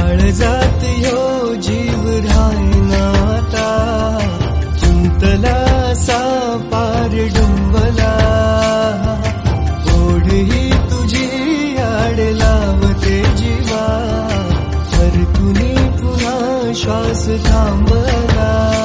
काळजात ह्यो जीव राहिना आता, गुंतला सापार डुंबला, ओढ ही तुझी आड लावते जीवा, परतुनी पुन्हा श्वास थांबला.